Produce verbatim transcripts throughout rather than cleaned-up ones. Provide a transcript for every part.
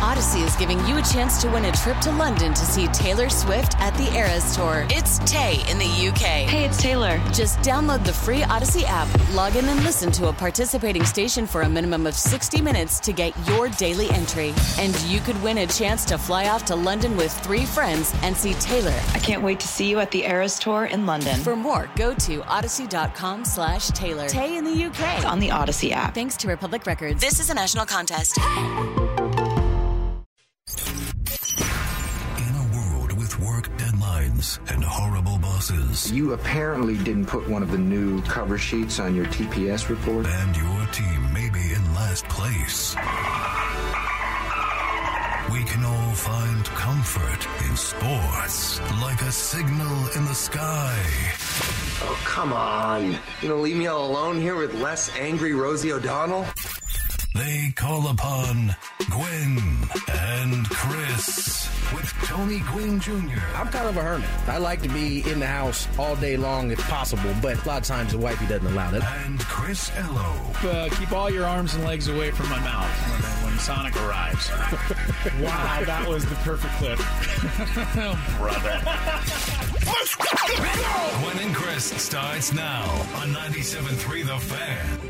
Odyssey is giving you a chance to win a trip to London to see Taylor Swift at the Eras Tour. It's Tay in the U K. Hey, it's Taylor. Just download the free Odyssey app, log in and listen to a participating station for a minimum of sixty minutes to get your daily entry. And you could win a chance to fly off to London with three friends and see Taylor. I can't wait to see you at the Eras Tour in London. For more, go to odyssey.com slash Taylor. Tay in the U K. It's on the Odyssey app. Thanks to Republic Records. This is a national contest. Work deadlines and horrible bosses. You apparently didn't put one of the new cover sheets on your T P S report. And your team may be in last place. We can all find comfort in sports, like a signal in the sky. Oh, come on. You gonna leave me all alone here with less angry Rosie O'Donnell? They call upon Gwen and Chris with Tony Gwynn Junior I'm kind of a hermit. I like to be in the house all day long if possible, but a lot of times the wifey doesn't allow that. And Chris Ello. Uh, keep all your arms and legs away from my mouth when, when Sonic arrives. Wow, that was the perfect clip. Oh, brother. Gwen and Chris starts now on ninety-seven point three The Fan.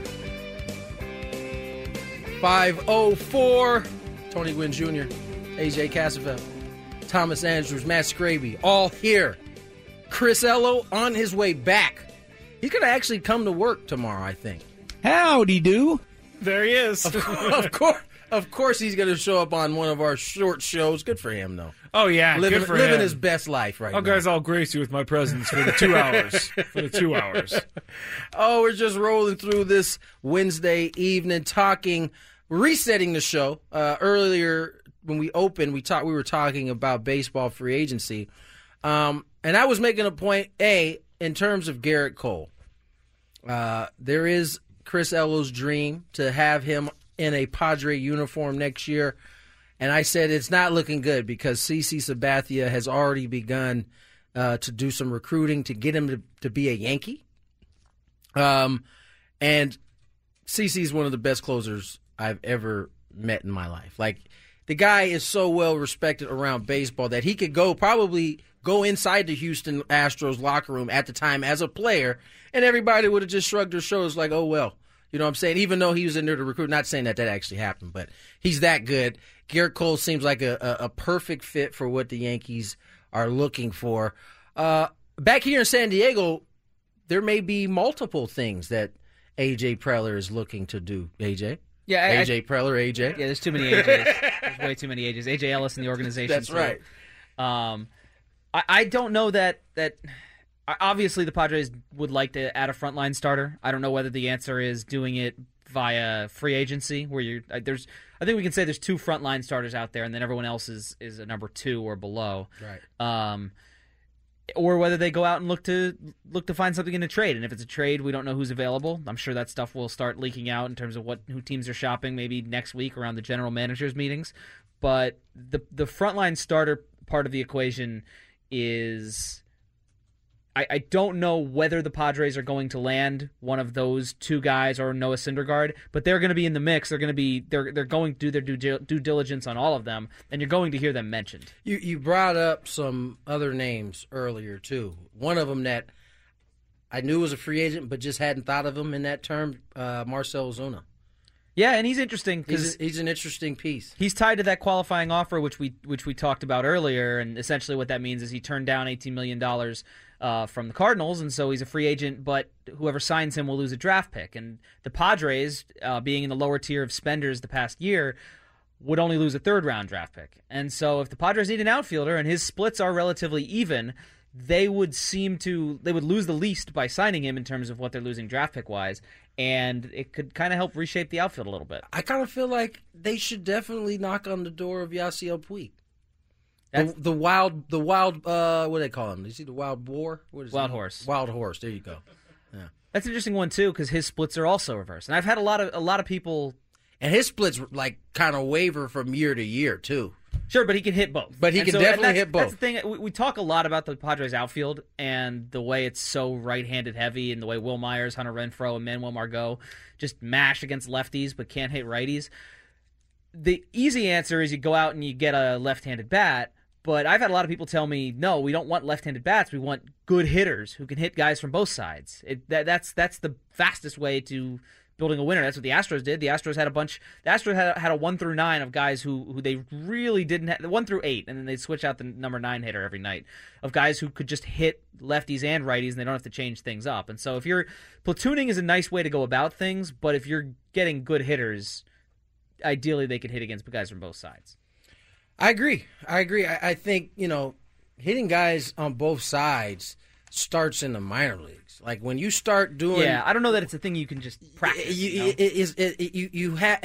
five oh four, Tony Gwynn Junior, A J Cassavell, Thomas Andrews, Matt Scraby, all here. Chris Ello on his way back. He's going to actually come to work tomorrow, I think. Howdy do. There he is. Of, of course, of course, he's going to show up on one of our short shows. Good for him, though. Oh yeah, living, good for living him. his best life right oh, now. Oh, guys, I'll grace you with my presence for the two hours. For the two hours. Oh, we're just rolling through this Wednesday evening, talking, resetting the show. Uh, earlier when we opened, we talked. We were talking about baseball free agency, um, and I was making a point. A in terms of Garrett Cole, uh, there is Chris Ello's dream to have him in a Padre uniform next year. And I said it's not looking good because CeCe Sabathia has already begun uh, to do some recruiting to get him to, to be a Yankee. Um, and CeCe is one of the best closers I've ever met in my life. Like, the guy is so well respected around baseball that he could go probably go inside the Houston Astros locker room at the time as a player, and everybody would have just shrugged their shoulders like, oh, well. You know what I'm saying? Even though he was in there to recruit, not saying that that actually happened, but he's that good. Garrett Cole seems like a, a, a perfect fit for what the Yankees are looking for. Uh, back here in San Diego, there may be multiple things that A J Preller is looking to do. A J? Yeah, I, A J Preller, A J? Yeah, there's too many A Js. There's way too many A Js. A J Ellis in the organization. That's so, right. Um, I, I don't know that that – obviously, the Padres would like to add a frontline starter. I don't know whether the answer is doing it via free agency, where you're there's. I think we can say there's two frontline starters out there, and then everyone else is is a number two or below. Right. Um, or whether they go out and look to look to find something in a trade, and if it's a trade, we don't know who's available. I'm sure that stuff will start leaking out in terms of what who teams are shopping maybe next week around the general managers meetings. But the the frontline starter part of the equation is. I, I don't know whether the Padres are going to land one of those two guys or Noah Syndergaard, but they're going to be in the mix. They're going to be they're they're going to do their due, due diligence on all of them, and you're going to hear them mentioned. You you brought up some other names earlier too. One of them that I knew was a free agent, but just hadn't thought of him in that term. Uh, Marcell Ozuna. Yeah, and he's interesting because he's, he's an interesting piece. He's tied to that qualifying offer, which we which we talked about earlier, and essentially what that means is he turned down eighteen million dollars. Uh, from the Cardinals, and so he's a free agent, but whoever signs him will lose a draft pick. And the Padres, uh, being in the lower tier of spenders the past year, would only lose a third-round draft pick. And so if the Padres need an outfielder and his splits are relatively even, they would seem to they would lose the least by signing him in terms of what they're losing draft pick-wise, and it could kind of help reshape the outfield a little bit. I kind of feel like they should definitely knock on the door of Yasiel Puig. The, the wild, the wild, uh, what do they call him? Is he the wild boar? What is wild he? horse. Wild horse. There you go. Yeah, that's an interesting one too because his splits are also reversed, and I've had a lot of a lot of people, and his splits like kind of waver from year to year too. Sure, but he can hit both. But he and can so, definitely hit both. That's the thing. We, we talk a lot about the Padres outfield and the way it's so right-handed heavy, and the way Will Myers, Hunter Renfroe, and Manuel Margot just mash against lefties but can't hit righties. the easy answer is you go out and you get a left-handed bat. But I've had a lot of people tell me, no, we don't want left-handed bats. We want good hitters who can hit guys from both sides. It, that, that's that's the fastest way to building a winner. That's what the Astros did. The Astros had a bunch. The Astros had, had a one through nine of guys who who they really didn't have. One through eight, and then they'd switch out the number nine hitter every night of guys who could just hit lefties and righties, and they don't have to change things up. And so if you're platooning is a nice way to go about things, but if you're getting good hitters, ideally they can hit against guys from both sides. I agree. I agree. I, I think, you know, hitting guys on both sides starts in the minor leagues. Like when you start doing, yeah, I don't know that it's a thing you can just practice. You, you know? it, it, it, it, you, you have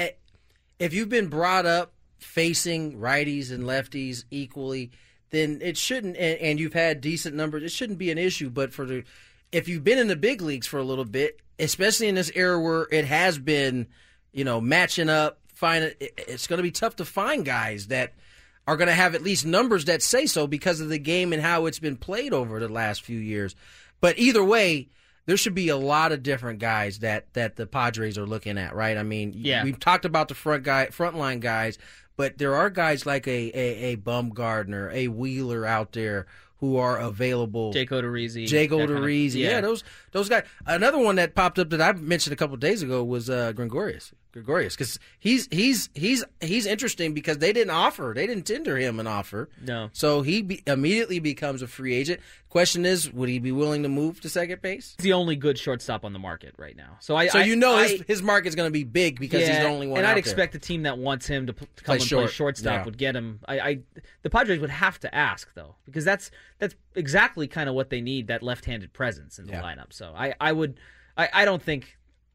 if you've been brought up facing righties and lefties equally, then it shouldn't. And, and you've had decent numbers. It shouldn't be an issue. But for the if you've been in the big leagues for a little bit, especially in this era where it has been, you know, matching up, find it, it's going to be tough to find guys that are going to have at least numbers that say so because of the game and how it's been played over the last few years. But either way, there should be a lot of different guys that, that the Padres are looking at, right? I mean, yeah. we've talked about the front guy, frontline guys, but there are guys like a, a, a Bumgarner, a Wheeler out there who are available. Jake Odorizzi. Jake Odorizzi. Yeah. yeah, those those guys. Another one that popped up that I mentioned a couple of days ago was uh, Gregorius. Gregorius, because he's he's he's he's interesting because they didn't offer, they didn't tender him an offer. No. So he be, immediately becomes a free agent. Question is, would he be willing to move to second base? He's the only good shortstop on the market right now. So I. So I, you know I, his his market's going to be big because yeah, he's the only one. And out I'd there. expect the team that wants him to, p- to come Play and short. play shortstop Yeah. would get him. I, I the Padres would have to ask though, because that's that's exactly kind of what they need, that left-handed presence in the Yeah. lineup. So I, I would I, I don't think.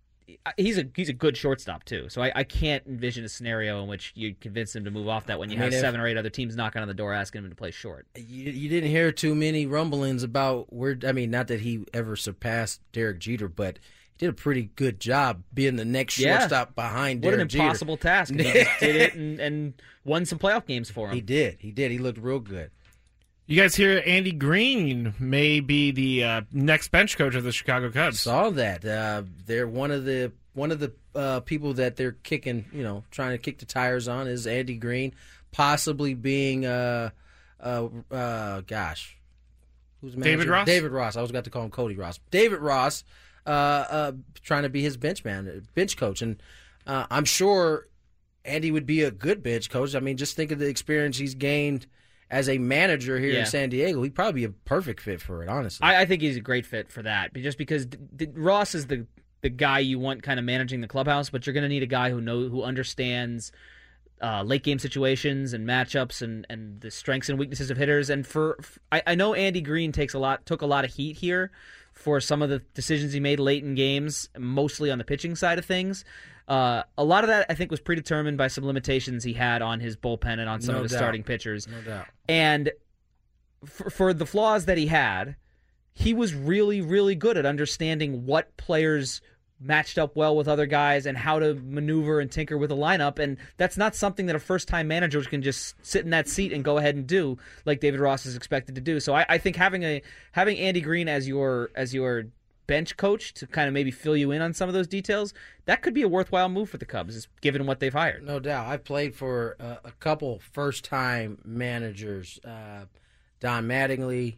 He's a he's a good shortstop too, so I, I can't envision a scenario in which you convince him to move off that when you I mean, have if- seven or eight other teams knocking on the door asking him to play short. You, you didn't hear too many rumblings about where. I mean, not that he ever surpassed Derek Jeter, but he did a pretty good job being the next Yeah. shortstop behind What Derek an Jeter. impossible task! And he just did it and, and won some playoff games for him. He did. He did. He looked real good. You guys hear Andy Green may be the uh, next bench coach of the Chicago Cubs. Saw that. Uh, they're one of the one of the uh, people that they're kicking, you know, trying to kick the tires on is Andy Green, possibly being, uh, uh, uh, gosh, who's the manager? David Ross? David Ross. I was about to call him Cody Ross. David Ross, uh, uh, trying to be his bench man, bench coach, and uh, I'm sure Andy would be a good bench coach. I mean, just think of the experience he's gained as a manager here Yeah. in San Diego. He'd probably be a perfect fit for it, honestly. I, I think he's a great fit for that, but just because d- d- Ross is the the guy you want kind of managing the clubhouse, but you're going to need a guy who know who understands uh, late game situations and matchups and, and the strengths and weaknesses of hitters. And for, f I, I know Andy Green takes a lot took a lot of heat here for some of the decisions he made late in games, mostly on the pitching side of things. Uh, a lot of that I think was predetermined by some limitations he had on his bullpen and on some No of his doubt. starting pitchers. No doubt. And for, for the flaws that he had, he was really, really good at understanding what players matched up well with other guys and how to maneuver and tinker with a lineup. And that's not something that a first-time manager can just sit in that seat and go ahead and do like David Ross is expected to do. So I, I think having a having Andy Green as your as your bench coach to kind of maybe fill you in on some of those details, that could be a worthwhile move for the Cubs, given what they've hired. No doubt. I played for uh, a couple first-time managers, uh, Don Mattingly,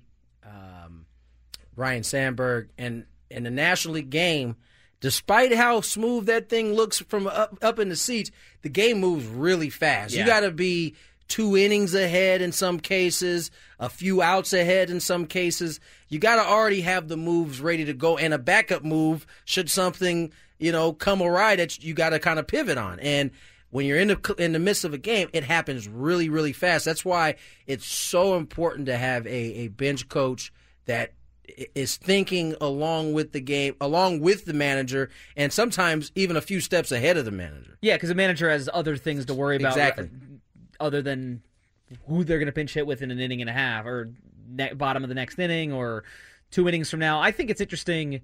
um, Ryan Sandberg, and in the National League game, despite how smooth that thing looks from up, up in the seats, the game moves really fast. Yeah. You got to be two innings ahead in some cases, a few outs ahead in some cases. You got to already have the moves ready to go, and a backup move should something, you know, come awry that you got to kind of pivot on. And when you're in the in the midst of a game, it happens really, really fast. That's why it's so important to have a, a bench coach that is thinking along with the game, along with the manager, and sometimes even a few steps ahead of the manager. Yeah, because the manager has other things to worry about Exactly. other than who they're going to pinch hit with in an inning and a half or ne- bottom of the next inning or two innings from now. I think it's interesting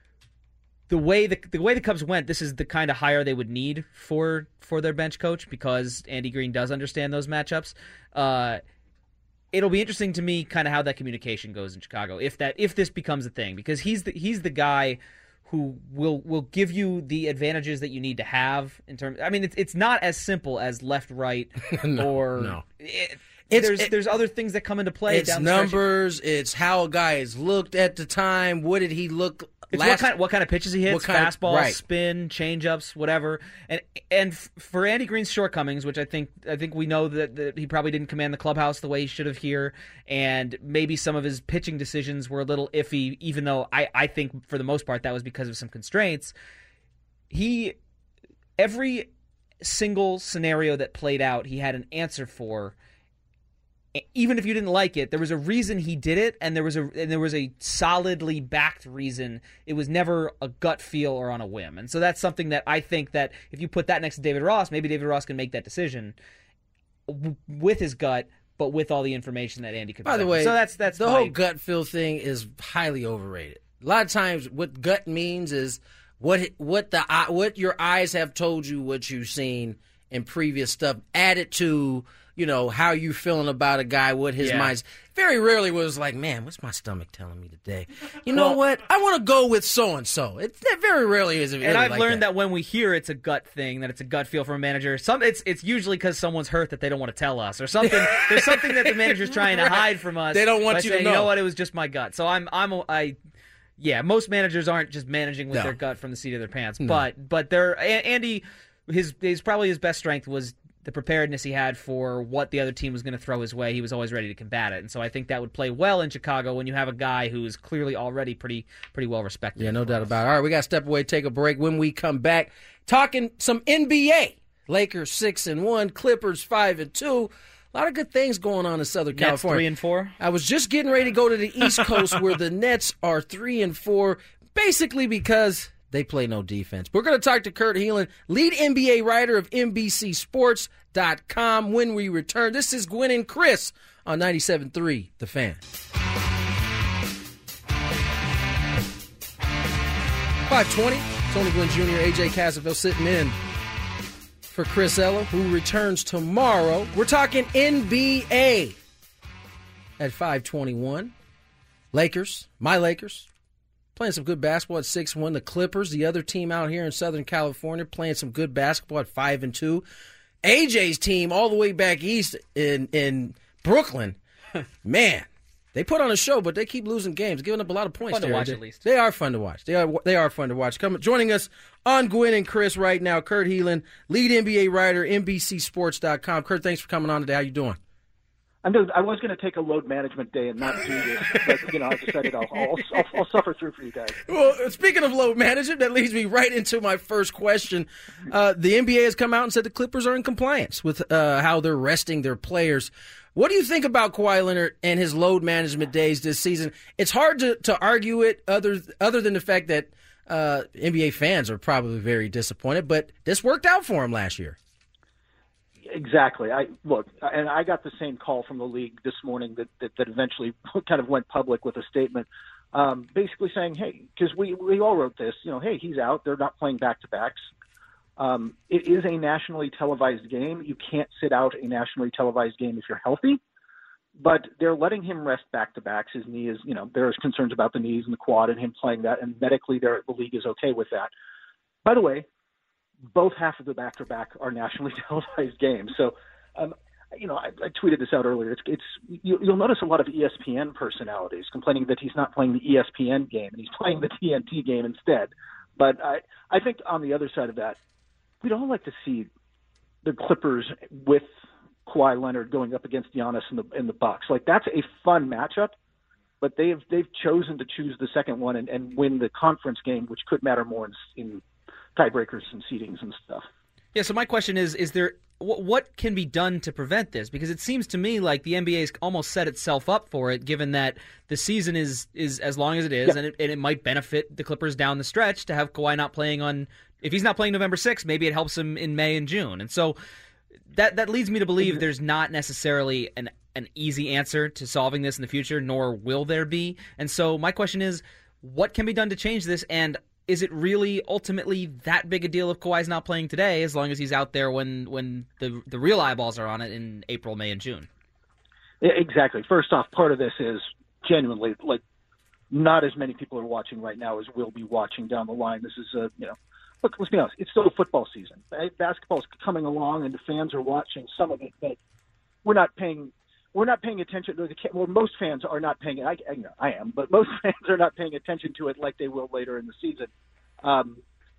the way the, the way the Cubs went. This is the kind of hire they would need for for their bench coach because Andy Green does understand those matchups. Uh, it'll be interesting to me kind of how that communication goes in Chicago if that if this becomes a thing, because he's the he's the guy who will will give you the advantages that you need to have in terms. I mean, it's it's not as simple as left, right, no, or no. It, It's, there's it, there's other things that come into play. It's down the numbers. It's how a guy is looked at the time. What did he look? It's last, what kind of, what kind of pitches he hits, fastball, of, right. spin, changeups, whatever. And and for Andy Green's shortcomings, which I think I think we know that, that he probably didn't command the clubhouse the way he should have here, and maybe some of his pitching decisions were a little iffy, even though I, I think for the most part that was because of some constraints. He every single scenario that played out, he had an answer for. Even if you didn't like it, there was a reason he did it, and there was a and there was a solidly backed reason. It was never a gut feel or on a whim, and so that's something that I think that if you put that next to David Ross, maybe David Ross can make that decision w- with his gut, but with all the information that Andy could. By the present. way, so that's that's the my, whole gut feel thing is highly overrated. A lot of times, what gut means is what what the what your eyes have told you, what you've seen in previous stuff, added to. You know, how you feeling about a guy, what his yeah. mind's. Very rarely was like, man, what's my stomach telling me today? You know well, what? I want to go with so-and-so. It, it very rarely is. Really and I've like learned that. that when we hear it's a gut thing, that it's a gut feel from a manager, some it's it's usually because someone's hurt that they don't want to tell us, or something. There's something that the manager's trying right. to hide from us. They don't want by you saying, to know. You know what? It was just my gut. So I'm I'm I. Yeah, most managers aren't just managing with no. their gut from the seat of their pants, no. but but they're Andy. His his probably his best strength was the preparedness he had for what the other team was going to throw his way. He was always ready to combat it, and so I think that would play well in Chicago when you have a guy who is clearly already pretty pretty well respected. Yeah, no doubt about it. All right, we got to step away, take a break. When we come back, talking some N B A. Lakers six and one, Clippers five and two. A lot of good things going on in Southern Nets California. three and four. I was just getting ready to go to the East Coast where the Nets are three and four, basically because they play no defense. We're going to talk to Kurt Helin, lead N B A writer of N B C Sports dot com when we return. This is Gwen and Chris on ninety-seven point three The Fan. five twenty, Tony Gwynn Junior, A J Cassaville sitting in for Chris Ella, who returns tomorrow. We're talking N B A at five twenty-one. Lakers, my Lakers, playing some good basketball at six and one. The Clippers, the other team out here in Southern California, playing some good basketball at five and two. A J's team all the way back east in, in Brooklyn, man, they put on a show, but they keep losing games, giving up a lot of points. Fun to there. watch, they, at least. They are fun to watch. They are they are fun to watch. Come, joining us on Gwen and Chris right now, Kurt Helin, lead N B A writer, N B C Sports dot com. Kurt, thanks for coming on today. How you doing? I'm doing, I was going to take a load management day and not do this, but you know, I decided I'll, I'll, I'll, I'll suffer through for you guys. Well, speaking of load management, that leads me right into my first question. Uh, the N B A has come out and said the Clippers are in compliance with uh, how they're resting their players. What do you think about Kawhi Leonard and his load management days this season? It's hard to, to argue it other other than the fact that uh, N B A fans are probably very disappointed, but this worked out for him last year. Exactly. I look, and I got the same call from the league this morning that that, that eventually kind of went public with a statement, um, basically saying, "Hey, because we we all wrote this, you know, hey, he's out. They're not playing back to backs. Um, it is a nationally televised game. You can't sit out a nationally televised game if you're healthy, but they're letting him rest back to backs. His knee is, you know, there's concerns about the knees and the quad and him playing that, and medically, the league is okay with that. By the way." Both half of the back-to-back are nationally televised games. So, um, you know, I, I tweeted this out earlier. It's, it's you, you'll notice a lot of E S P N personalities complaining that he's not playing the E S P N game and he's playing the T N T game instead. But I, I think on the other side of that, we'd all like to see the Clippers with Kawhi Leonard going up against Giannis and the and the Bucks. Like, that's a fun matchup. But they've they've chosen to choose the second one and, and win the conference game, which could matter more in, in tiebreakers and seedings and stuff. Yeah, so my question is, is there what can be done to prevent this? Because it seems to me like the N B A's almost set itself up for it, given that the season is, is as long as it is, yeah. and, it, and it might benefit the Clippers down the stretch to have Kawhi not playing on – if he's not playing November sixth, maybe it helps him in May and June. And so that that leads me to believe there's not necessarily an, an easy answer to solving this in the future, nor will there be. And so my question is, what can be done to change this, and – is it really ultimately that big a deal if Kawhi's not playing today, as long as he's out there when, when the the real eyeballs are on it in April, May, and June? Exactly. First off, part of this is genuinely, like, not as many people are watching right now as will be watching down the line. This is a, you know, look, let's be honest, it's still a football season. Basketball is coming along, and the fans are watching some of it, but we're not paying we're not paying attention to the. Well, most fans are not paying. I, I, you know, I am, but most fans are not paying attention to it like they will later in the season. Um,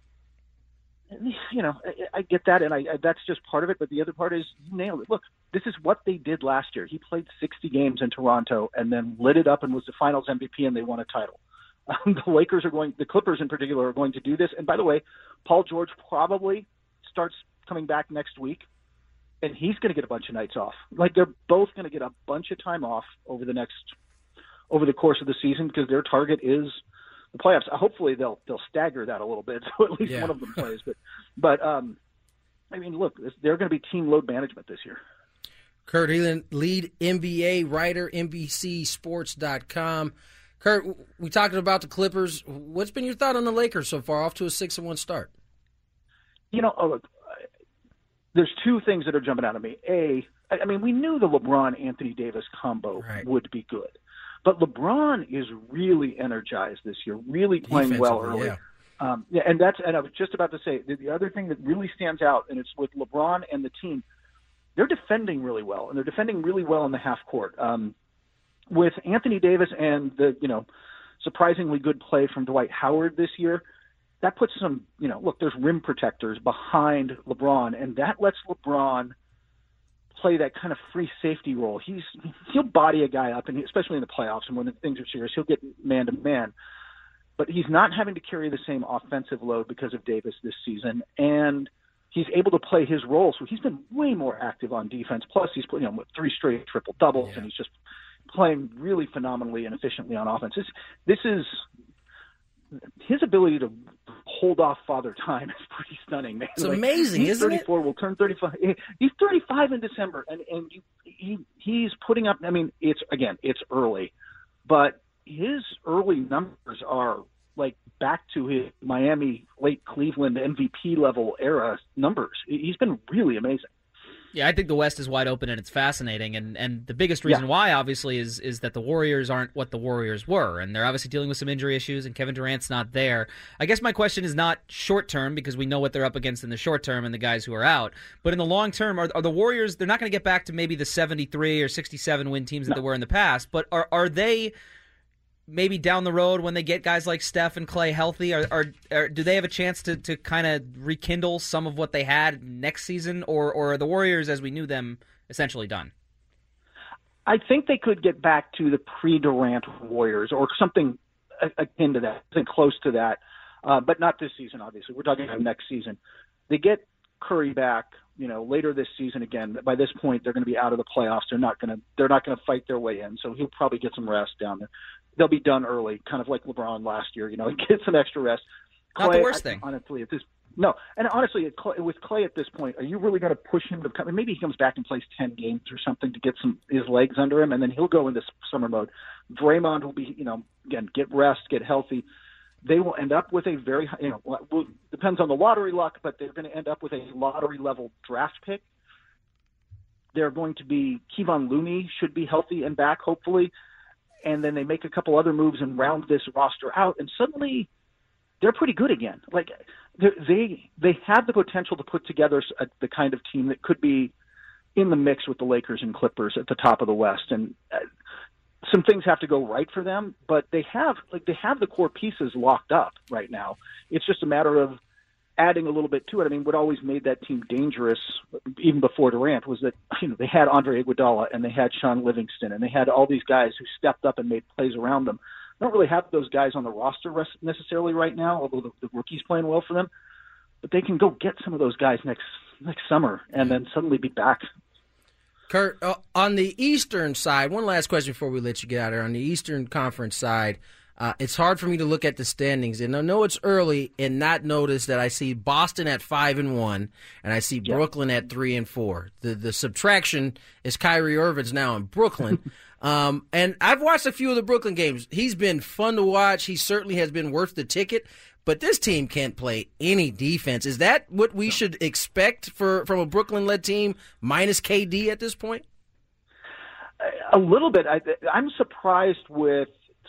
you know, I, I get that, and I, I that's just part of it. But the other part is, you nailed it. Look, this is what they did last year. He played sixty games in Toronto and then lit it up and was the Finals M V P, and they won a title. Um, the Lakers are going, the Clippers in particular, are going to do this. And by the way, Paul George probably starts coming back next week, and he's going to get a bunch of nights off. Like, they're both going to get a bunch of time off over the next, over the course of the season, because their target is the playoffs. Hopefully they'll they'll stagger that a little bit, so at least yeah. one of them plays. But, but um, I mean, look, they're going to be team load management this year. Kurt Helin, lead N B A writer, N B C Sports dot com. Kurt, we talked about the Clippers. What's been your thought on the Lakers so far, off to a six and one start? You know, oh, look, there's two things that are jumping out at me. A, I mean, we knew the LeBron-Anthony Davis combo right. would be good. But LeBron is really energized this year, really playing well early. Yeah. Um, yeah, and that's and I was just about to say, the, the other thing that really stands out, and it's with LeBron and the team, they're defending really well, and they're defending really well in the half court. Um, with Anthony Davis and the, you know, surprisingly good play from Dwight Howard this year, that puts some, you know, look, there's rim protectors behind LeBron, and that lets LeBron play that kind of free safety role. He's he'll body a guy up, and especially in the playoffs and when things are serious, he'll get man to man. But he's not having to carry the same offensive load because of Davis this season, and he's able to play his role. So he's been way more active on defense. Plus, he's putting, you know, with three straight triple doubles, yeah. and he's just playing really phenomenally and efficiently on offense. This, this is his ability to hold off Father Time is pretty stunning, man. It's like, amazing, he's isn't thirty-four, it? Will turn thirty-five. He's thirty-five in December, and and you, he he's putting up. I mean, it's again, it's early, but his early numbers are like back to his Miami, late Cleveland M V P level era numbers. He's been really amazing. Yeah, I think the West is wide open and it's fascinating, and, and the biggest reason yeah. why, obviously, is is that the Warriors aren't what the Warriors were, and they're obviously dealing with some injury issues, and Kevin Durant's not there. I guess my question is not short-term, because we know what they're up against in the short term and the guys who are out, but in the long term, are, are the Warriors, they're not going to get back to maybe the seventy-three or sixty-seven win teams that no. they were in the past, but are are they maybe down the road when they get guys like Steph and Clay healthy, are, are, are do they have a chance to, to kind of rekindle some of what they had next season, or, or are the Warriors as we knew them essentially done? I think they could get back to the pre-Durant Warriors or something akin to that, something close to that, uh, but not this season, obviously. We're talking about next season. They get Curry back, you know, later this season again. By this point, they're going to be out of the playoffs. They're not going to they're not going to fight their way in, so he'll probably get some rest down there. They'll be done early, kind of like LeBron last year, you know, get some extra rest. Not Clay, the worst I, thing. Honestly, at this no, and honestly, with Clay at this point, are you really going to push him to come? Maybe he comes back and plays ten games or something to get some his legs under him, and then he'll go into summer mode. Draymond will be, you know, again, get rest, get healthy. They will end up with a very, you know, well, depends on the lottery luck, but they're going to end up with a lottery level draft pick. They're going to be Kevon Looney should be healthy and back, hopefully. And then they make a couple other moves and round this roster out, and suddenly they're pretty good again. Like they they have the potential to put together a, the kind of team that could be in the mix with the Lakers and Clippers at the top of the West. And uh, some things have to go right for them, but they have like they have the core pieces locked up right now. It's just a matter of adding a little bit to it. I mean, what always made that team dangerous, even before Durant, was that, you know, they had Andre Iguodala and they had Sean Livingston and they had all these guys who stepped up and made plays around them. They don't really have those guys on the roster necessarily right now, although the, the rookie's playing well for them. But they can go get some of those guys next next summer and then suddenly be back. Kurt, uh, on the Eastern side, one last question before we let you get out of there. On the Eastern Conference side, Uh, it's hard for me to look at the standings, and I know it's early and not notice that I see Boston at five and one, and I see yeah. Brooklyn at three and four. The the subtraction is Kyrie Irving's now in Brooklyn, um, and I've watched a few of the Brooklyn games. He's been fun to watch. He certainly has been worth the ticket. But this team can't play any defense. Is that what we no. should expect for from a Brooklyn-led team minus K D at this point? A little bit. I, I'm surprised with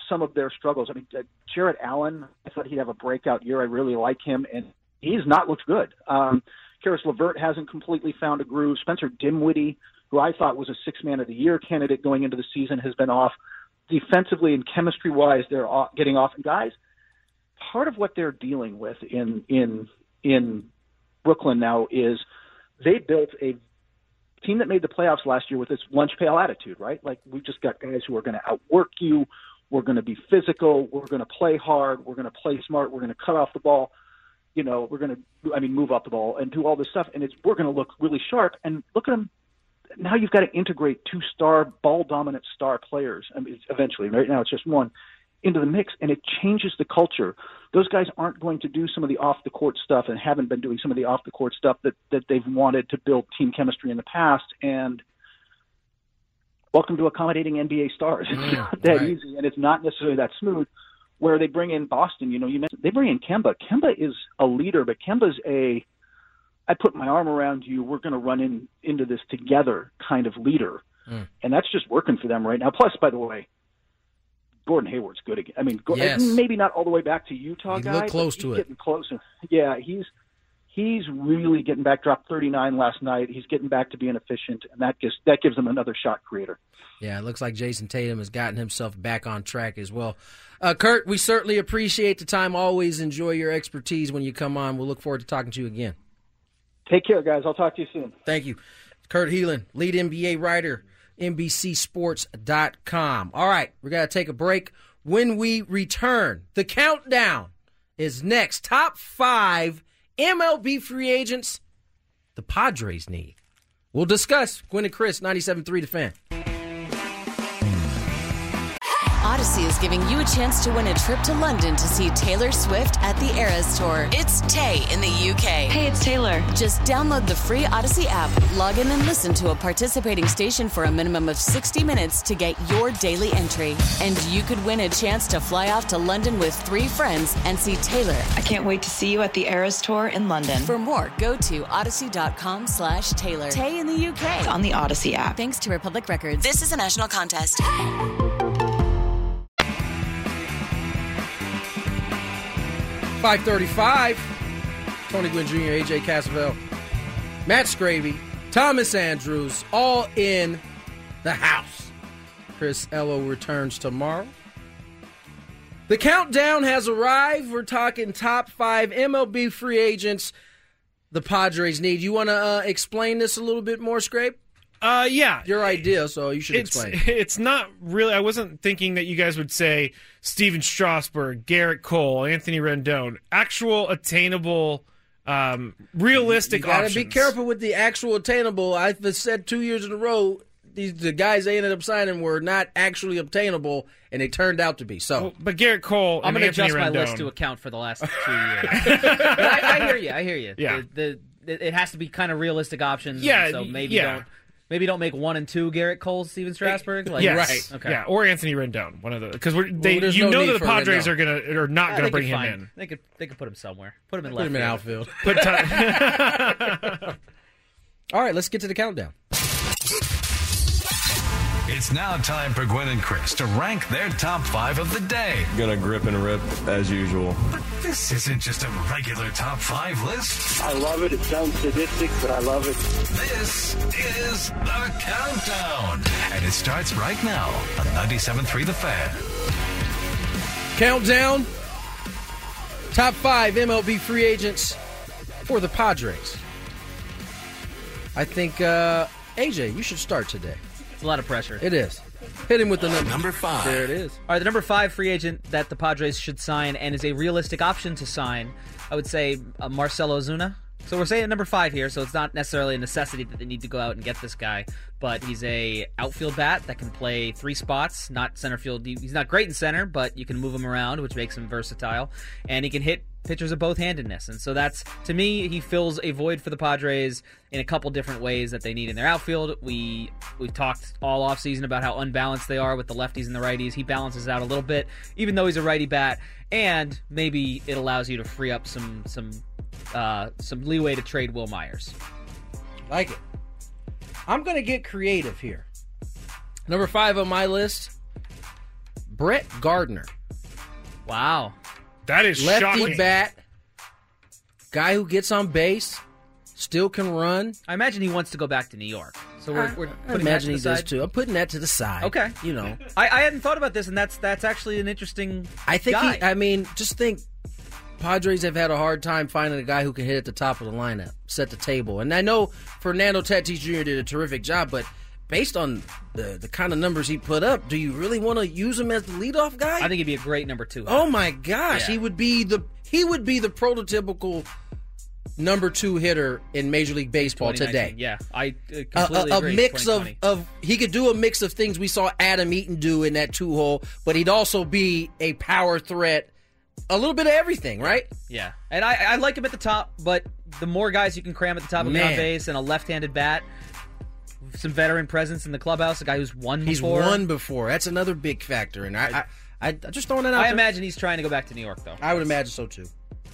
some of their struggles. I mean, uh, Jarrett Allen, I thought he'd have a breakout year. I really like him, and he's not looked good. Um, Karis LeVert hasn't completely found a groove. Spencer Dinwiddie, who I thought was a six-man of the year candidate going into the season, has been off. Defensively and chemistry-wise, they're off, getting off. And guys, part of what they're dealing with in in in Brooklyn now is they built a team that made the playoffs last year with this lunch pail attitude, right? Like, we've just got guys who are going to outwork you. We're going to be physical. We're going to play hard. We're going to play smart. We're going to cut off the ball. You know, we're going to, I mean, move up the ball and do all this stuff. And it's, we're going to look really sharp. And look at them. Now you've got to integrate two star, ball-dominant star players. I mean, eventually, right now it's just one, into the mix, and it changes the culture. Those guys aren't going to do some of the off-the-court stuff and haven't been doing some of the off-the-court stuff that, that they've wanted to build team chemistry in the past. And welcome to accommodating N B A stars. It's Mm, not that right. easy, and it's not necessarily that smooth. Where they bring in Boston, you know, you mentioned they bring in Kemba. Kemba is a leader, but Kemba's a I put my arm around you, we're going to run in into this together kind of leader. Mm. And that's just working for them right now. Plus, by the way, Gordon Hayward's good again. I mean, go, Yes. maybe not all the way back to Utah He guy. looked close but to he's it. Getting closer. Yeah, he's he's really getting back. Dropped thirty-nine last night. He's getting back to being efficient, and that gives that gives him another shot creator. Yeah, it looks like Jason Tatum has gotten himself back on track as well. Uh, Kurt, we certainly appreciate the time. Always enjoy your expertise when you come on. We'll look forward to talking to you again. Take care, guys. I'll talk to you soon. Thank you. Kurt Heelan, lead N B A writer, N B C Sports dot com. All right, we got to take a break. When we return, the countdown is next. Top five M L B free agents the Padres need. We'll discuss. Gwen and Chris, ninety-seven point three The Fan. Odyssey is giving you a chance to win a trip to London to see Taylor Swift at the Eras Tour. It's Tay in the U K. Hey, it's Taylor. Just download the free Odyssey app, log in and listen to a participating station for a minimum of sixty minutes to get your daily entry. And you could win a chance to fly off to London with three friends and see Taylor. I can't wait to see you at the Eras Tour in London. For more, go to odyssey.com slash Taylor. Tay in the U K. It's on the Odyssey app. Thanks to Republic Records. This is a national contest. five thirty-five. Tony Gwynn Junior, A J Cassavell, Matt Scraby, Thomas Andrews, all in the house. Chris Ello returns tomorrow. The countdown has arrived. We're talking top five M L B free agents the Padres need. You want to uh, explain this a little bit more, Scrape? Uh, yeah. Your idea, so you should It's, explain. it's not really, I wasn't thinking that you guys would say Steven Strasburg, Garrett Cole, Anthony Rendon. Actual attainable, um, realistic You gotta options. be careful with the actual attainable. I've said two years in a row, these the guys they ended up signing were not actually obtainable, and they turned out to be. So, Well, but Garrett Cole I'm and going to Anthony adjust my Rendon. list to account for the last two years. But I, I hear you. I hear you. Yeah. The, the, it has to be kind of realistic options. Yeah, So maybe yeah. don't maybe don't make one and two Garrett Cole, Steven Strasburg. Like, Yes. Right. Okay. Yeah, or Anthony Rendon, one of the because we're they there's you no know need that the for Padres Rendon. are gonna are not Yeah, gonna they bring could him find- in. They could they could put him somewhere. Put him in put left him in field. outfield. Put ti- All right, let's get to the countdown. It's now time for Gwen and Chris to rank their top five of the day. Gonna grip and rip as usual. But this isn't just a regular top five list. I love it. It sounds sadistic, but I love it. This is the countdown. And it starts right now on ninety-seven point three The Fan. Countdown. Top five M L B free agents for the Padres. I think, uh, A J, you should start today. It's a lot of pressure. It is. Hit him with the number. Number five. There it is. All right, the number five free agent that the Padres should sign and is a realistic option to sign, I would say uh, Marcelo Ozuna. So we're saying number five here, so it's not necessarily a necessity that they need to go out and get this guy, but he's a outfield bat that can play three spots, not center field. He's not great in center, but you can move him around, which makes him versatile, and he can hit pitchers of both-handedness. And so that's, to me, he fills a void for the Padres in a couple different ways that they need in their outfield. We we've talked all offseason about how unbalanced they are with the lefties and the righties. He balances out a little bit, even though he's a righty bat, and maybe it allows you to free up some some uh, some leeway to trade Will Myers. Like it. I'm going to get creative here. Number five on my list, Brett Gardner. Wow. That is Lefty shocking. bat. Guy who gets on base. Still can run. I imagine he wants to go back to New York. So we're, we're I putting imagine that he to the does side. too. I'm putting that to the side. Okay. You know. I, I hadn't thought about this, and that's that's actually an interesting I think guy. he, I mean, just think Padres have had a hard time finding a guy who can hit at the top of the lineup, set the table. And I know Fernando Tatis Junior did a terrific job, but based on the, the kind of numbers he put up, do you really want to use him as the leadoff guy? I think he'd be a great number two. Oh my gosh, Yeah. he would be the he would be the prototypical number two hitter in Major League Baseball twenty nineteen. today. Yeah, I uh, A, completely a, a agree. mix of, twenty twenty. of he could do a mix of things we saw Adam Eaton do in that two hole, but he'd also be a power threat. A little bit of everything, right? Yeah, and I, I like him at the top, but the more guys you can cram at the top of the Man. base and a left-handed bat, some veteran presence in the clubhouse, a guy who's won He's before. won before. That's another big factor, and I, I, I just throwing that out I there. imagine he's trying to go back to New York, though. I would imagine so too.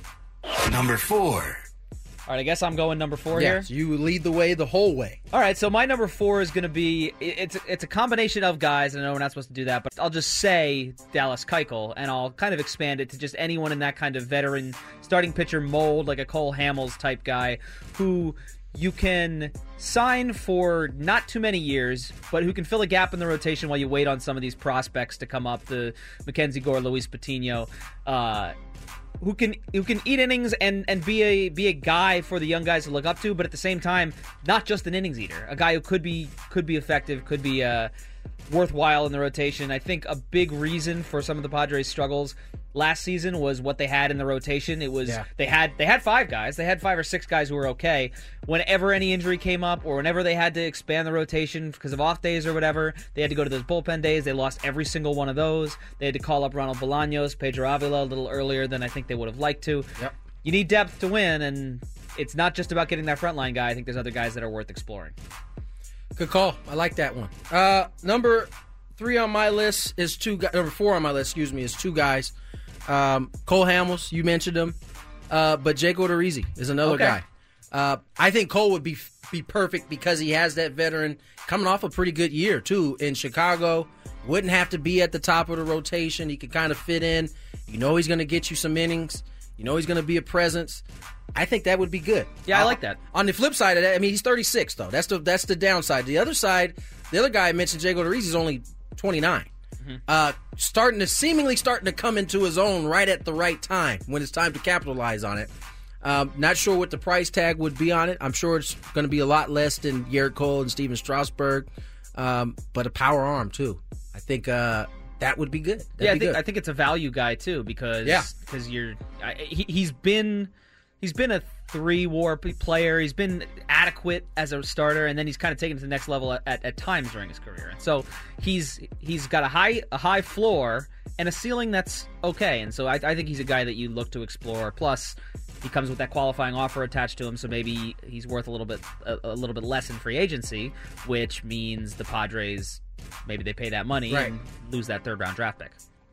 Number four. All right, I guess I'm going number four here. Yes, you lead the way the whole way. All right, so my number four is going to be it- it's it's a combination of guys, and I know we're not supposed to do that, but I'll just say Dallas Keuchel, and I'll kind of expand it to just anyone in that kind of veteran starting pitcher mold, like a Cole Hamels type guy, who you can sign for not too many years, but who can fill a gap in the rotation while you wait on some of these prospects to come up, the Mackenzie Gore, Luis Patino, uh, who can who can eat innings and, and be a be a guy for the young guys to look up to, but at the same time, not just an innings eater, a guy who could be could be effective, could be uh, worthwhile in the rotation. I think a big reason for some of the Padres' struggles last season was what they had in the rotation. It was Yeah. they had they had five guys, they had five or six guys who were okay. Whenever any injury came up, or whenever they had to expand the rotation because of off days or whatever, they had to go to those bullpen days. They lost every single one of those. They had to call up Ronald Bolaños, Pedro Avila a little earlier than I think they would have liked to. Yep. You need depth to win, and it's not just about getting that frontline guy. I think there's other guys that are worth exploring. Good call. I like that one. Uh, number three on my list is two. Guys, number four on my list, excuse me, is two guys. Um, Cole Hamels, you mentioned him, uh, but Jake Odorizzi is another Okay. guy. Uh, I think Cole would be be perfect because he has that veteran coming off a pretty good year too in Chicago. Wouldn't have to be at the top of the rotation. He could kind of fit in. You know he's going to get you some innings. You know he's going to be a presence. I think that would be good. Yeah, I Uh, like that. On the flip side of that, I mean he's thirty-six though. That's the that's the downside. The other side, the other guy I mentioned, Jake Odorizzi, is only twenty-nine. Uh, starting to seemingly starting to come into his own right at the right time when it's time to capitalize on it. Um, not sure what the price tag would be on it. I'm sure it's going to be a lot less than Garrett Cole and Steven Strasburg, um, but a power arm too. I think uh, that would be good. That'd yeah, I be think good. I think it's a value guy too because Yeah. because you're I, he, he's been he's been a three WAR p- player. He's been adequate as a starter, and then he's kind of taken it to the next level at, at, at times during his career. And so he's he's got a high a high floor and a ceiling that's okay. And so I, I think he's a guy that you look to explore. Plus, he comes with that qualifying offer attached to him, so maybe he's worth a little bit a, a little bit less in free agency, which means the Padres maybe they pay that money Right. and lose that third round draft pick.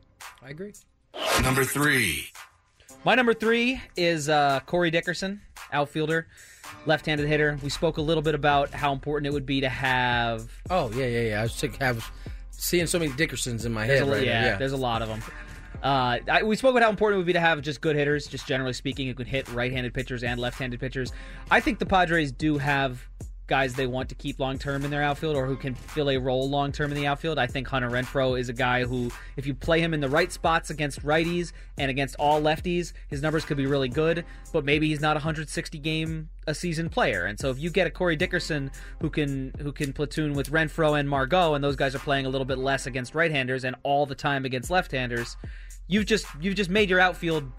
I agree. Number three. My number three is uh, Corey Dickerson, outfielder, left-handed hitter. We spoke a little bit about how important it would be to have. Oh yeah, yeah, yeah. I was, sick, I was seeing so many Dickersons in my There's head a, right yeah, now. Yeah, there's a lot of them. Uh, I, we spoke about how important it would be to have just good hitters, just generally speaking, who could hit right-handed pitchers and left-handed pitchers. I think the Padres do have guys they want to keep long-term in their outfield or who can fill a role long-term in the outfield. I think Hunter Renfroe is a guy who, if you play him in the right spots against righties and against all lefties, his numbers could be really good, but maybe he's not a one hundred sixty game a season player. And so if you get a Corey Dickerson who can who can platoon with Renfroe and Margot, and those guys are playing a little bit less against right-handers and all the time against left-handers, you've just you've just made your outfield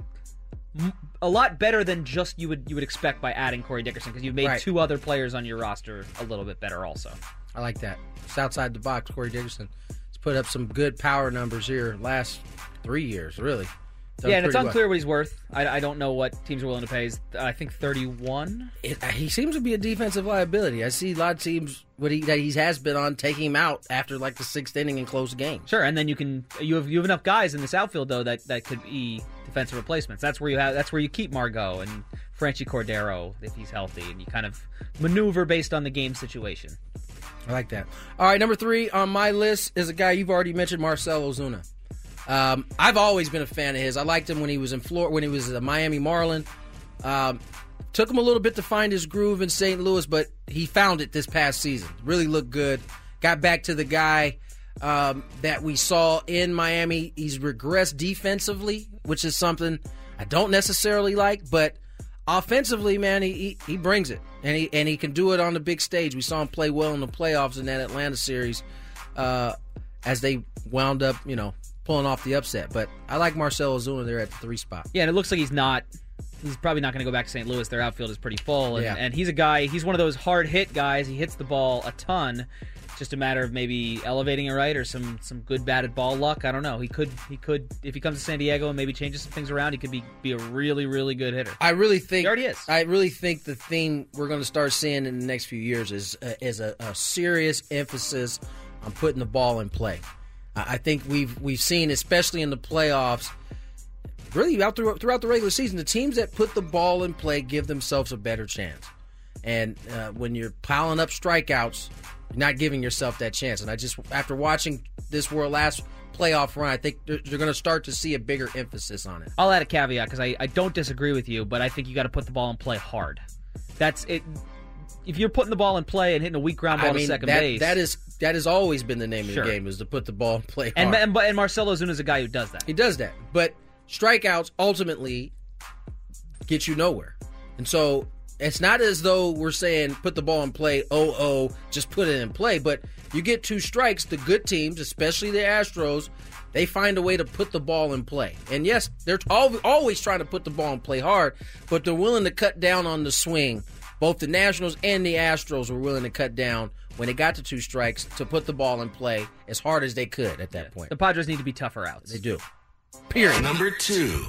a lot better than just you would you would expect by adding Corey Dickerson, because you've made Right. two other players on your roster a little bit better also. I like that. It's outside the box. Corey Dickerson has put up some good power numbers here last three years, really. Done yeah, and it's pretty unclear well. what he's worth. I, I don't know what teams are willing to pay. He's, I think thirty-one. It, he seems to be a defensive liability. I see a lot of teams what he, that he has been on taking him out after like the sixth inning in close games. Sure, and then you can you have you have enough guys in this outfield though that, that could be defensive replacements. That's where you have that's where you keep Margot and Franchi Cordero if he's healthy, and you kind of maneuver based on the game situation. I like that. All right, number three on my list is a guy you've already mentioned, Marcell Ozuna. Um, I've always been a fan of his. I liked him when he was in Florida, when he was a Miami Marlin. Um, took him a little bit to find his groove in Saint Louis, but he found it this past season. Really looked good. Got back to the guy um, that we saw in Miami. He's regressed defensively, which is something I don't necessarily like, but offensively, man, he, he he brings it, and he and he can do it on the big stage. We saw him play well in the playoffs in that Atlanta series, uh, as they wound up, you know, pulling off the upset. But I like Marcell Ozuna there at the three spot. Yeah, and it looks like he's not. He's probably not going to go back to Saint Louis. Their outfield is pretty full, and, Yeah. and he's a guy. He's one of those hard hit guys. He hits the ball a ton. Just a matter of maybe elevating it right or some some good batted ball luck. I don't know. He could he could if he comes to San Diego and maybe changes some things around. He could be be a really really good hitter. I really think He already is. I really think the theme we're going to start seeing in the next few years is uh, is a, a serious emphasis on putting the ball in play. I I think we've we've seen, especially in the playoffs, really out through, throughout the regular season, the teams that put the ball in play give themselves a better chance. And uh, when you're piling up strikeouts, you're not giving yourself that chance. And I just, after watching this world last playoff run, I think you're going to start to see a bigger emphasis on it. I'll add a caveat because I, I don't disagree with you, but I think you got to put the ball in play hard. That's it. If you're putting the ball in play and hitting a weak ground ball I mean, to second that, base, that is that has always been the name Sure. of the game, is to put the ball in play hard. and and, and Marcell Ozuna is a guy who does that. He does that. But strikeouts ultimately get you nowhere. And so it's not as though we're saying put the ball in play, oh, oh, just put it in play. But you get two strikes, the good teams, especially the Astros, they find a way to put the ball in play. And yes, they're al- always trying to put the ball in play hard, but they're willing to cut down on the swing. Both the Nationals and the Astros were willing to cut down when they got to two strikes to put the ball in play as hard as they could at that point. The Padres need to be tougher outs. They do. Period. Number two.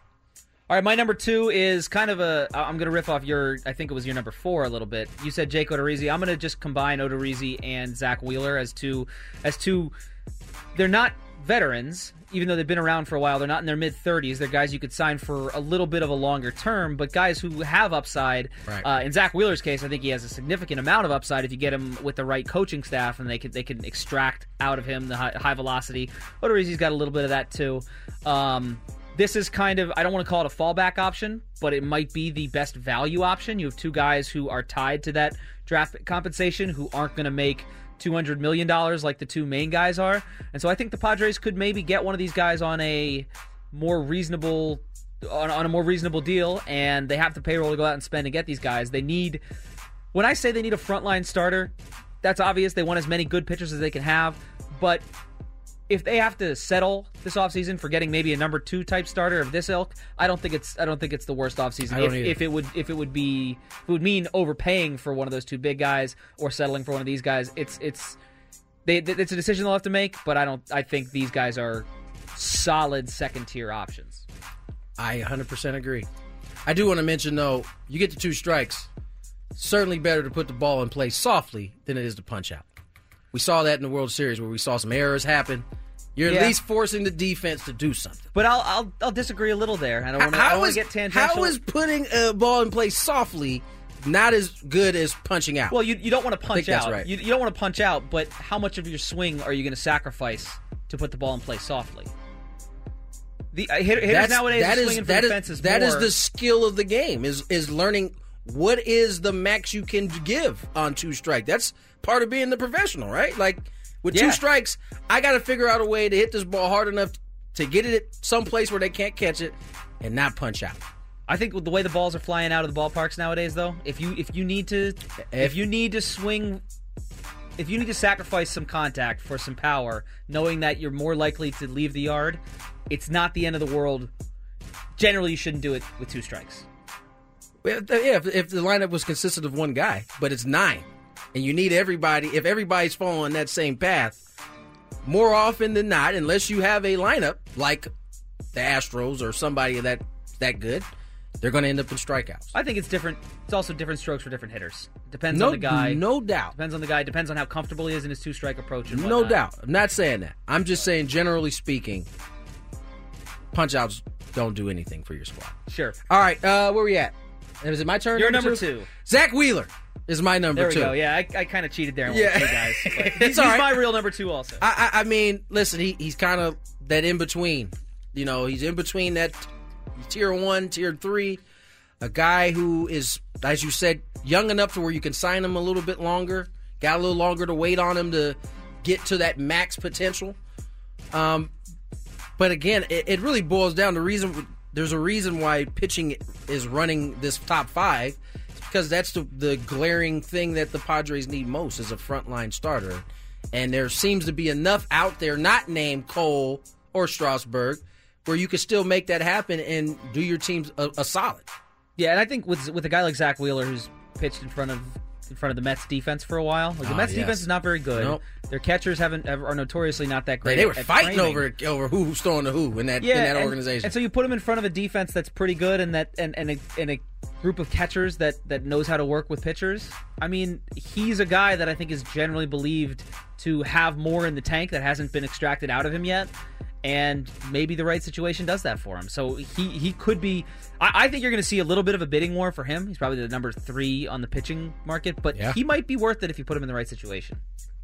All right, my number two is kind of a. I'm going to riff off your. I think it was your number four a little bit. You said Jake Odorizzi. I'm going to just combine Odorizzi and Zach Wheeler as two. As two. They're not veterans, even though they've been around for a while. They're not in their mid thirties. They're guys you could sign for a little bit of a longer term, but guys who have upside. Right. Uh, in Zach Wheeler's case, I think he has a significant amount of upside if you get him with the right coaching staff, and they can they can extract out of him the high, high velocity. Odorizzi's got a little bit of that too. Um, This is kind of, I don't want to call it a fallback option, but it might be the best value option. You have two guys who are tied to that draft compensation who aren't going to make two hundred million dollars like the two main guys are. And so I think the Padres could maybe get one of these guys on a more reasonable on, on a more reasonable deal, and they have the payroll to go out and spend and get these guys. They need, when I say they need a frontline starter, that's obvious. They want as many good pitchers as they can have, but if they have to settle this offseason for getting maybe a number two type starter of this ilk, I don't think it's I don't think it's the worst offseason. I don't If, either. if it would if it would be if it would mean overpaying for one of those two big guys or settling for one of these guys, it's it's they it's a decision they'll have to make. But I don't I think these guys are solid second tier options. I one hundred percent agree. I do want to mention, though, you get the two strikes. Certainly better to put the ball in play softly than it is to punch out. We saw that in the World Series where we saw some errors happen. You're at Yeah. least forcing the defense to do something. But I'll I'll, I'll disagree a little there. I don't want to How get is- tangential. How is putting a ball in play softly not as good as punching out? Well, you you don't want to punch think that's out. right. You, you don't want to punch out, but how much of your swing are you going to sacrifice to put the ball in play softly? The uh, hit, hitters That's- nowadays that are is- swinging for that the is- fences That is more. the skill of the game, is is learning what is the max you can give on two strike. That's part of being the professional, right? Like, with Yeah. two strikes, I got to figure out a way to hit this ball hard enough to get it someplace where they can't catch it and not punch out. I think with the way the balls are flying out of the ballparks nowadays, though, if you if you need to if you need to swing, if you need to sacrifice some contact for some power, knowing that you're more likely to leave the yard, it's not the end of the world. Generally, you shouldn't do it with two strikes. Well, yeah, if, if the lineup was consistent of one guy, but it's nine, and you need everybody, if everybody's following that same path, more often than not, unless you have a lineup like the Astros or somebody that that good, they're going to end up in strikeouts. I think it's different. It's also different strokes for different hitters. Depends No- on the guy. no doubt. Depends on the guy. Depends on how comfortable he is in his two strike approach. And No whatnot. doubt. I'm not saying that. I'm just saying, generally speaking, punch outs don't do anything for your squad. Sure. All right, uh, where we at? Is it my turn? You're number two. Zach Wheeler is my number there we two. go. Yeah, I, I kind of cheated there and Yeah. went with you guys. But It's he's all he's right. my real number two also. I, I, I mean, listen, he, he's kind of that in between. You know, he's in between that tier one, tier three. A guy who is, as you said, young enough to where you can sign him a little bit longer. Got a little longer to wait on him to get to that max potential. Um, but again, it, it really boils down to reason. There's a reason why pitching is running this top five. It's because that's the, the glaring thing that the Padres need most is a frontline starter. And there seems to be enough out there, not named Cole or Strasburg, where you can still make that happen and do your teams a, a solid. Yeah, and I think with with a guy like Zach Wheeler, who's pitched in front of in front of the Mets defense for a while, like the Ah, Mets yes. defense is not very good. Nope. Their catchers haven't are notoriously not that great. They, they were at fighting framing. over over who, who's throwing to who in that yeah, in that and, organization. And so you put him in front of a defense that's pretty good, and that and, and a and a group of catchers that that knows how to work with pitchers. I mean, he's a guy that I think is generally believed to have more in the tank that hasn't been extracted out of him yet. And maybe the right situation does that for him. So he, he could be... I, I think you're going to see a little bit of a bidding war for him. He's probably the number three on the pitching market, but Yeah. he might be worth it if you put him in the right situation.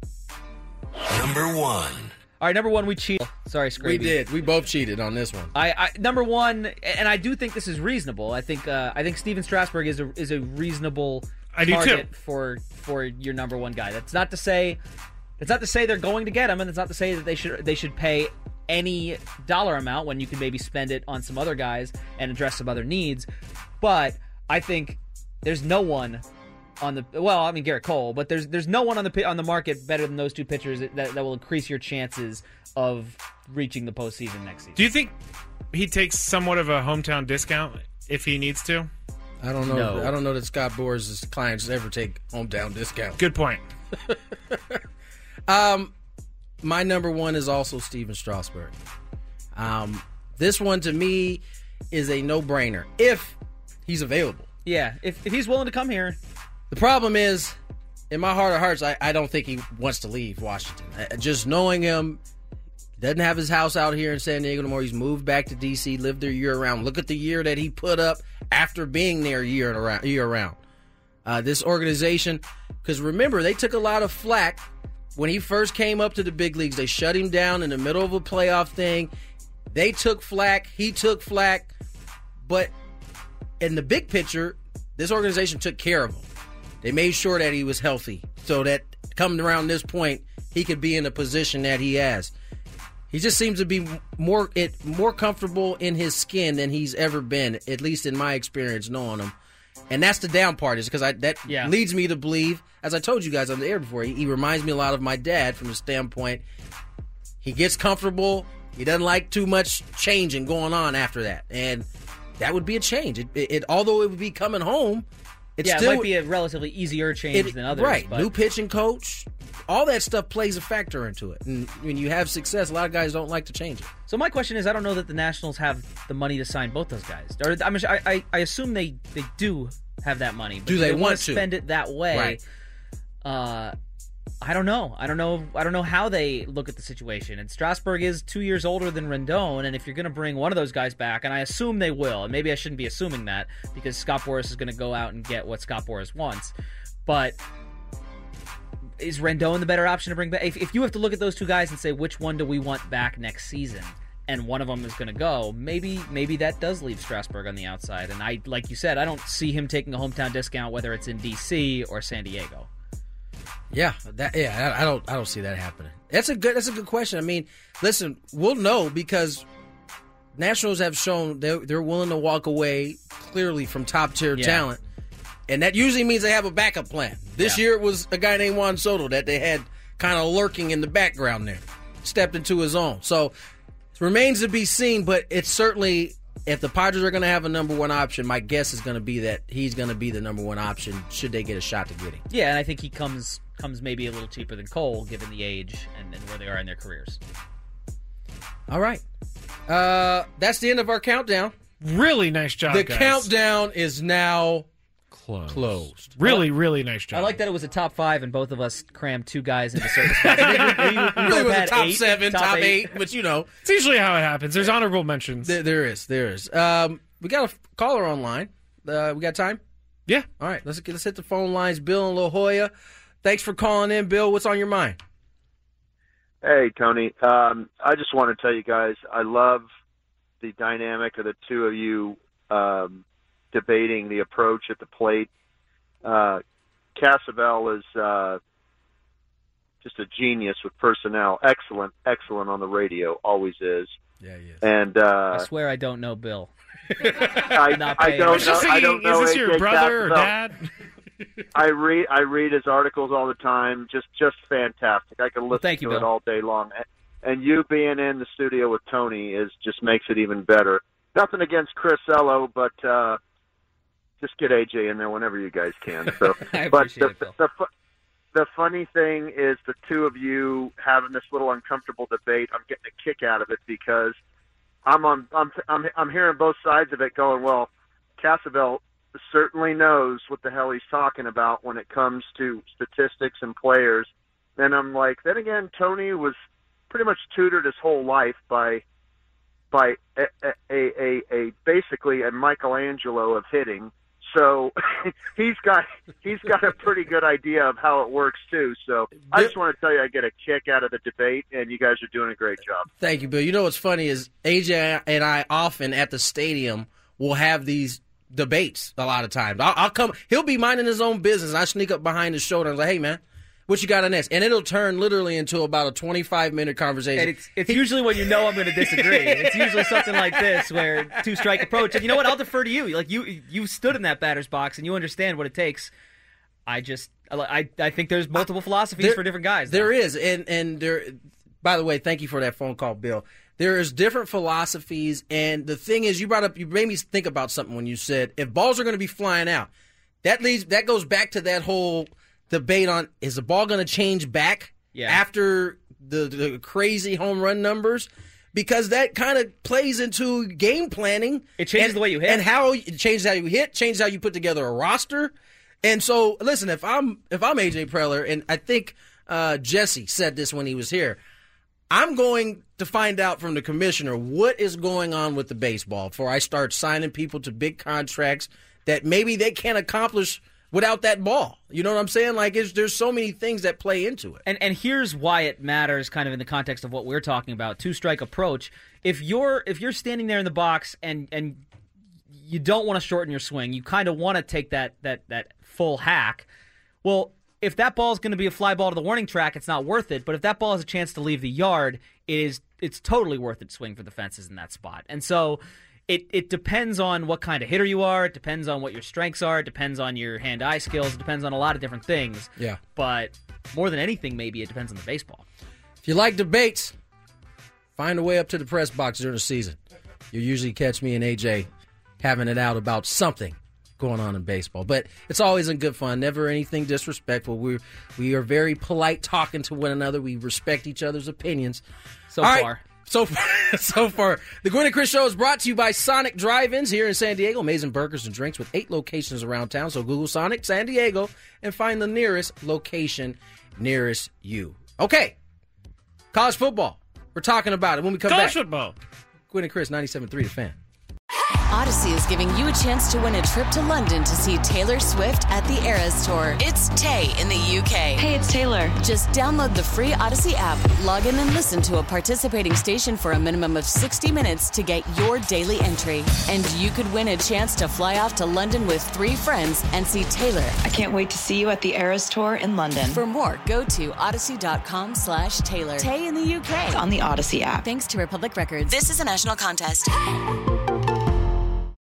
Number one. All right, number one, we cheated. Sorry, Scraby. We did. We both cheated on this one. I, I number one, and I do think this is reasonable. I think uh, I think Steven Strasburg is a is a reasonable I do target too. for for your number one guy. That's not to say it's not to say they're going to get him, and it's not to say that they should they should pay any dollar amount when you can maybe spend it on some other guys and address some other needs. But I think there's no one on the well, I mean Garrett Cole, but there's there's no one on the pi- on the market better than those two pitchers that, that will increase your chances of reaching the postseason next season. Do you think he takes somewhat of a hometown discount if he needs to? I don't know. No. I don't know that Scott Boras' clients ever take hometown discounts. Good point. Um, my number one is also Steven Strasburg. Um, this one to me is a no-brainer if he's available. Yeah, if if he's willing to come here. The problem is, in my heart of hearts, I, I don't think he wants to leave Washington. Uh, Just knowing him, he doesn't have his house out here in San Diego anymore. He's moved back to D C, lived there year-round. Look at the year that he put up after being there year-round. year-round. Uh, this organization, because remember, they took a lot of flack when he first came up to the big leagues. They shut him down in the middle of a playoff thing. They took flack. He took flack. But in the big picture, this organization took care of him. They made sure that he was healthy so that coming around this point, he could be in a position that he has. He just seems to be more it more comfortable in his skin than he's ever been, at least in my experience knowing him. And that's the down part, is because I that Yeah. leads me to believe, as I told you guys on the air before, he, he reminds me a lot of my dad from the standpoint he gets comfortable. He doesn't like too much changing going on after that, and that would be a change. It, it, it although it would be coming home, it yeah, still it might be a relatively easier change it- than others. right. But New pitching coach, all that stuff plays a factor into it. And when you have success, a lot of guys don't like to change it. So my question is, I don't know that the Nationals have the money to sign both those guys. Or, I, mean, I, I I assume they, they do have that money. But Do they wanna want to? spend it that way? Right. Uh, I don't know. I don't know. I don't know how they look at the situation. And Strasburg is two years older than Rendon, and if you're going to bring one of those guys back, and I assume they will, and maybe I shouldn't be assuming that because Scott Boras is going to go out and get what Scott Boras wants, but is Rendon the better option to bring back? If, if you have to look at those two guys and say which one do we want back next season, and one of them is going to go, maybe maybe that does leave Strasburg on the outside. And I, like you said, I don't see him taking a hometown discount whether it's in D C or San Diego. Yeah, that yeah, I I don't I don't see that happening. That's a good that's a good question. I mean, listen, we'll know because Nationals have shown they're, they're willing to walk away clearly from top tier Yeah. talent, and that usually means they have a backup plan. This Yeah. year it was a guy named Juan Soto that they had kind of lurking in the background there, stepped into his own. So it remains to be seen, but it's certainly, if the Padres are going to have a number one option, my guess is going to be that he's going to be the number one option should they get a shot to get him. Yeah, and I think he comes comes maybe a little cheaper than Cole, given the age and, and where they are in their careers. All right. Uh, that's the end of our countdown. Really nice job, The guys. countdown is now Closed. closed. Really, really nice job. I like that it was a top five, and both of us crammed two guys into certain spots. I think we, we, we Really both was a had top eight, seven, top, eight. but you know. It's usually how it happens. There's honorable mentions. There, there is, there is. Um, we got a caller online. Uh, we got time? Yeah. All right, let's get let's hit the phone lines. Bill in La Jolla. Thanks for calling in, Bill. What's on your mind? Hey, Tony. Um, I just want to tell you guys, I love the dynamic of the two of you um, debating the approach at the plate. Uh, Casabell is uh, just a genius with personnel. Excellent, excellent on the radio. Always is. Yeah, he is. And uh, I swear I don't know Bill. I, Not I paying don't attention. know. I don't know. Is this A J your brother or Casabell. dad? I read I read his articles all the time. Just just fantastic. I can listen Well, thank you, to it Bill. all day long. And you being in the studio with Tony is just makes it even better. Nothing against Chris Ello, but uh, just get A J in there whenever you guys can. So, I but appreciate the, it, Bill. the fu- the funny thing is the two of you having this little uncomfortable debate. I'm getting a kick out of it because I'm on. I'm I'm I'm hearing both sides of it, going, well, Casabell certainly knows what the hell he's talking about when it comes to statistics and players. And I'm like, then again, Tony was pretty much tutored his whole life by by a a, a, a basically a Michelangelo of hitting. So he's got he's got a pretty good idea of how it works too. So I just want to tell you, I get a kick out of the debate, and you guys are doing a great job. Thank you, Bill. You know what's funny is A J and I often at the stadium will have these debates a lot of times. I'll, I'll come. He'll be minding his own business. I sneak up behind his shoulder and I'm like, "Hey, man, what you got on this?" And it'll turn literally into about a twenty-five minute conversation. And it's it's usually when you know I'm going to disagree. It's usually something like this, where two strike approach. And you know what? I'll defer to you. Like you, you stood in that batter's box and you understand what it takes. I just, I, I think there's multiple philosophies There- for different guys. There is, and and there. By the way, thank you for that phone call, Bill. There is different philosophies, and the thing is, you brought up, you made me think about something when you said if balls are going to be flying out. That leads, that goes back to that whole debate on is the ball going to change back Yeah. after the the crazy home run numbers, because that kind of plays into game planning. It changes and, the way you hit. and how it changes how you hit, changes how you put together a roster. And so, listen, if I'm if I'm A J Preller, and I think uh, Jesse said this when he was here, I'm going to find out from the commissioner what is going on with the baseball before I start signing people to big contracts that maybe they can't accomplish without that ball. You know what I'm saying? Like, it's, there's so many things that play into it. And and here's why it matters, kind of in the context of what we're talking about, two strike approach. If you're if you're standing there in the box and and you don't want to shorten your swing, you kind of want to take that that that full hack. Well, if that ball is going to be a fly ball to the warning track, it's not worth it. But if that ball has a chance to leave the yard, it is it's totally worth it to swing for the fences in that spot. And so it it depends on what kind of hitter you are. It depends on what your strengths are. It depends on your hand-eye skills. It depends on a lot of different things. Yeah. But more than anything, maybe it depends on the baseball. If you like debates, find a way up to the press box during the season. You usually catch me and A J having it out about something going on in baseball. But it's always in good fun, never anything disrespectful. We we are very polite talking to one another. We respect each other's opinions. So All right. far. So far, so far, the Gwynn and Chris Show is brought to you by Sonic Drive-Ins here in San Diego. Amazing burgers and drinks with eight locations around town. So Google Sonic San Diego and find the nearest location nearest you. Okay, college football. We're talking about it when we come College back. football. Gwynn and Chris, ninety-seven point three The Fan. Odyssey is giving you a chance to win a trip to London to see Taylor Swift at the Eras Tour. It's Tay in the U K. Hey, it's Taylor. Just download the free Odyssey app, log in and listen to a participating station for a minimum of sixty minutes to get your daily entry. And you could win a chance to fly off to London with three friends and see Taylor. I can't wait to see you at the Eras Tour in London. For more, go to odyssey.com slash Taylor. Tay in the U K. On the Odyssey app. Thanks to Republic Records. This is a national contest.